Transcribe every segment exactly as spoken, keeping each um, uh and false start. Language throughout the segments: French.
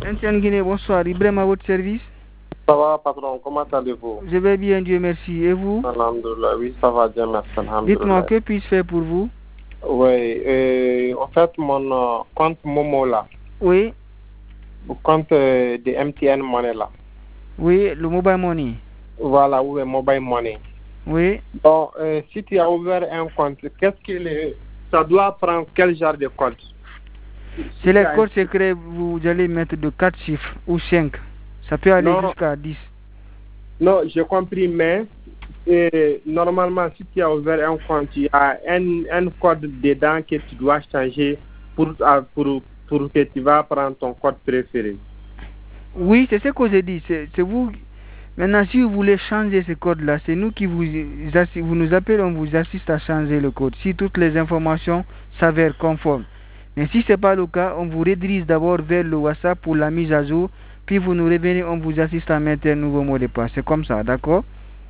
M T N Guinée, bonsoir. Ibrahim à votre service. Ça va, patron, comment allez-vous? Je vais bien, Dieu merci. Et vous? Alhamdulillah, oui, ça va bien, merci. Dites-moi, que puis-je faire pour vous? Oui, euh, en fait, mon euh, compte Momo là. Oui. Le compte euh, de M T N Money là. Oui, le mobile money. Voilà, oui, mobile money. Oui. Bon, euh, si tu as ouvert un compte, qu'est-ce que le... ça doit prendre quel genre de compte? C'est les codes secrets, vous allez mettre de quatre chiffres ou cinq. Ça peut aller jusqu'à dix. Non, j'ai compris, mais et, normalement, si tu as ouvert un compte, il y a un, un code dedans que tu dois changer pour, pour, pour que tu vas prendre ton code préféré. Oui, c'est ce que j'ai dit. C'est vous. Maintenant, si vous voulez changer ce code-là, c'est nous qui vous, vous nous appelons, on vous assiste à changer le code. Si toutes les informations s'avèrent conformes. Mais si ce n'est pas le cas, on vous redirige d'abord vers le WhatsApp pour la mise à jour. Puis vous nous revenez, on vous assiste à mettre un nouveau mot de passe. C'est comme ça, d'accord?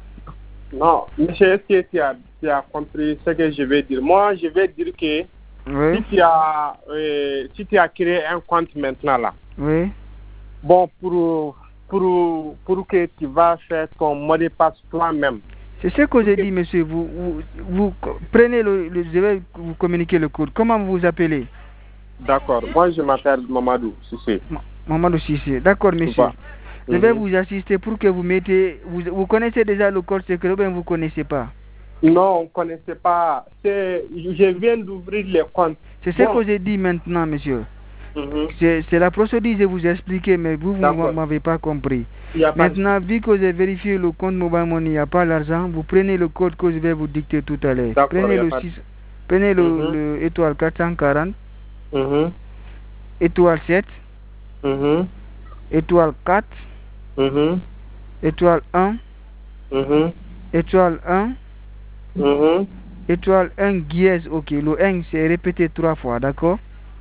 Non, monsieur, est-ce que tu as, tu as compris ce que je vais dire? Moi, je vais dire que oui. si, tu as, euh, si tu as créé un compte maintenant là, oui. bon, pour, pour, pour que tu vas faire ton mot de passe toi-même. C'est ce que j'ai dit, monsieur. Vous, vous, vous prenez le, le, je vais vous communiquer le code. Comment vous vous appelez? D'accord. Moi, je m'appelle Mamadou Sissé. Mamadou Sissé. D'accord, monsieur. Je vais vous assister pour que vous mettez... Vous, vous connaissez déjà le code secret ou bien vous ne connaissez pas? Non, on ne connaissait pas. Je viens d'ouvrir le compte. C'est ce bon. que j'ai dit maintenant, monsieur. Mm-hmm. C'est la procédure que je vous ai expliqué, mais vous, vous ne m'avez pas compris. Maintenant, vu que j'ai vérifié le compte mobile money, il n'y a pas l'argent, vous prenez le code que je vais vous dicter tout à l'heure. Prenez, le, six, prenez le, mm-hmm. le étoile quatre cent quarante, mm-hmm. étoile sept, mm-hmm. étoile quatre, mm-hmm. étoile un, mm-hmm. étoile un, mm-hmm. étoile un dièse, ok. Le un, c'est répété trois fois, d'accord?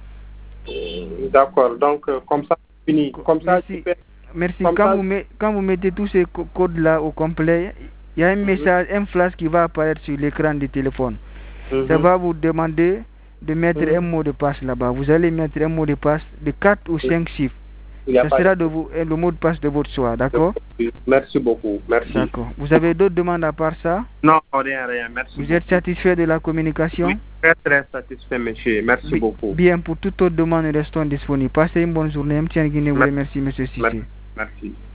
D'accord, donc euh, comme ça, fini. Comme ça, merci. Tu fais... Merci. Comme quand, ça... Vous met, quand vous mettez tous ces codes-là au complet, il y a un mm-hmm. message, un flash qui va apparaître sur l'écran du téléphone. Mm-hmm. Ça va vous demander de mettre mm-hmm. un mot de passe là-bas. Vous allez mettre un mot de passe de quatre ou cinq chiffres. Ça sera de vous, le mot de passe de votre choix, d'accord? Merci beaucoup, merci. D'accord. Vous avez d'autres demandes à part ça? Non, rien, rien, merci. Vous êtes satisfait de la communication? Oui, très, très satisfait, monsieur. Merci B beaucoup. Bien, pour toute autre demande, restons disponibles. Passez une bonne journée. M T N Guinée vous remercie, monsieur Sissé. Merci. merci.